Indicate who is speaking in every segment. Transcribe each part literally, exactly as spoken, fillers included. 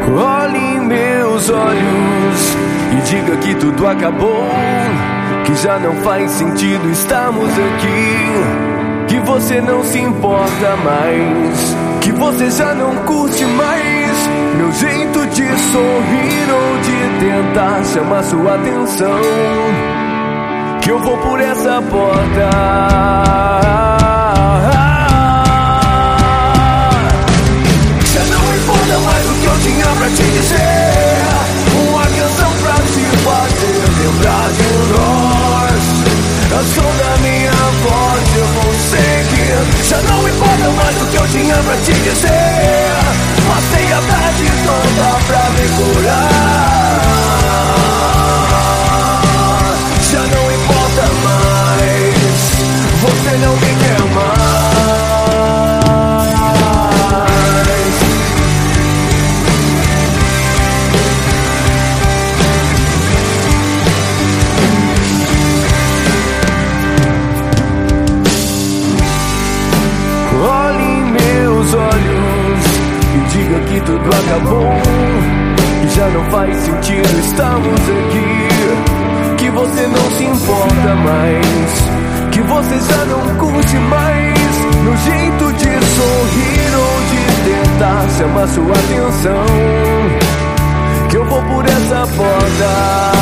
Speaker 1: Olhe em meus olhos e diga que tudo acabou, que já não faz sentido estarmos aqui, que você não se importa mais, que você já não curte mais meu jeito de sorrir ou de tentar chamar sua atenção, que eu vou por essa porta. Já não importa mais o que eu tinha pra te dizer, uma canção pra te fazer lembrar de nós. Eu sou da minha voz, eu vou seguir. Já não importa mais o que eu tinha pra te dizer, passei a tarde toda pra me curar. Já não importa mais, você não me quer mais. Olhe em meus olhos e diga que tudo acabou, que já não faz sentido estarmos aqui, que você não se importa mais, que você já não curte mais meu jeito de sorrir ou de tentar chamar sua atenção, que eu vou por essa porta.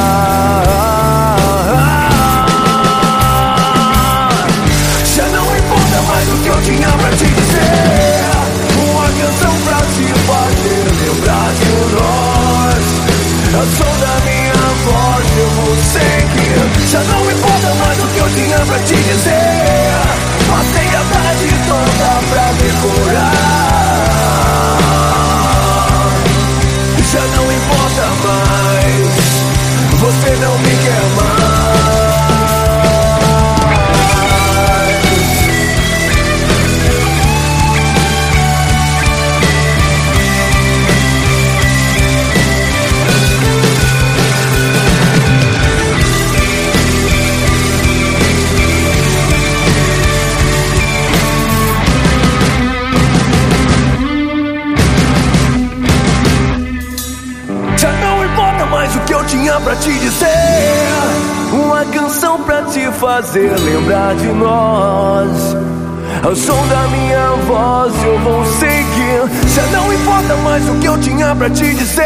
Speaker 1: Já não importa mais o que eu tinha pra te dizer, uma canção pra te fazer lembrar de nós. Eu sou da minha voz, eu vou seguir. Já não importa mais o que eu tinha pra te dizer, passei a tarde toda pra me curar. Já não importa mais, você não me quer mais. Tinha pra te dizer, uma canção pra te fazer lembrar de nós. Ao som da minha voz eu vou seguir. Já não importa mais o que eu tinha pra te dizer.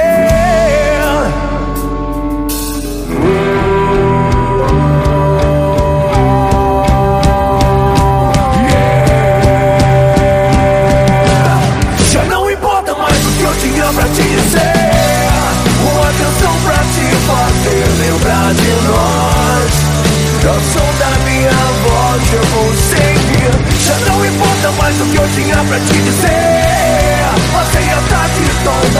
Speaker 1: Já não importa mais o que eu tinha pra te dizer, uma canção pra te fazer lembrar de nós. Ao som da minha voz eu vou seguir. Já não importa mais o que eu tinha pra te dizer, passei a tarde toda